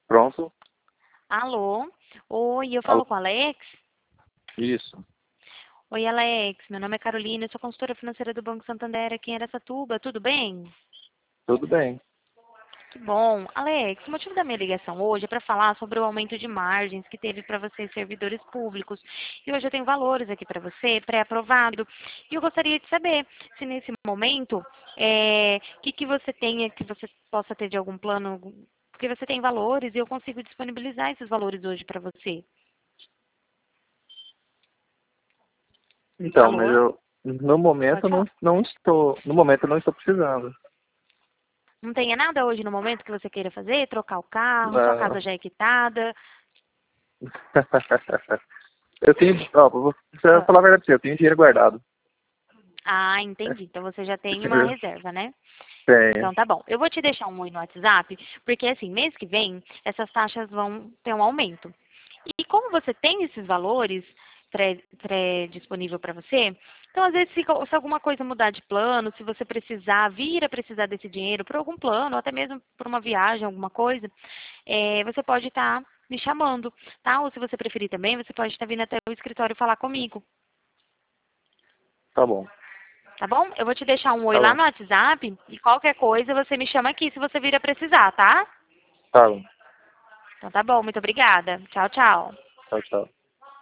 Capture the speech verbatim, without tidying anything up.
Pronto? Alô? Oi, eu Alô? falo com o Alex? Isso. Oi, Alex. Meu nome é Carolina, eu sou consultora financeira do Banco Santander aqui em Araçatuba. Tudo bem? Tudo bem. Que bom. Alex, o motivo da minha ligação hoje é para falar sobre o aumento de margens que teve para vocês, servidores públicos. E hoje eu tenho valores aqui para você, pré-aprovado. E eu gostaria de saber se nesse momento, o que, que você tenha, que você possa ter de algum plano, porque você tem valores e eu consigo disponibilizar esses valores hoje para você. Então, mas Alô? eu no Pode momento não, falar. não estou. No momento eu não estou precisando. Não tenha nada hoje no momento que você queira fazer? Trocar o carro, sua casa Não. já é quitada? Eu tenho. Ó, vou vou Ah, falar a verdade pra você, eu tenho dinheiro guardado. ah, entendi. Então você já tem uma reserva, né? Tenho. Então tá bom. Eu vou te deixar um oi no WhatsApp, porque assim, mês que vem, essas taxas vão ter um aumento. E como você tem esses valores pré- pré-disponível para você, então às vezes se, se alguma coisa mudar de plano, se você precisar, vir a precisar desse dinheiro por algum plano, ou até mesmo por uma viagem, alguma coisa, eh, você pode estar me chamando, tá? Ou se você preferir também, você pode estar vindo até o escritório falar comigo. Tá bom. Tá bom? Eu vou te deixar um oi Tá lá bom. no WhatsApp e qualquer coisa você me chama aqui se você vir a precisar, tá? Tá bom. Então tá bom, muito obrigada. Tchau, tchau. Tchau, tchau.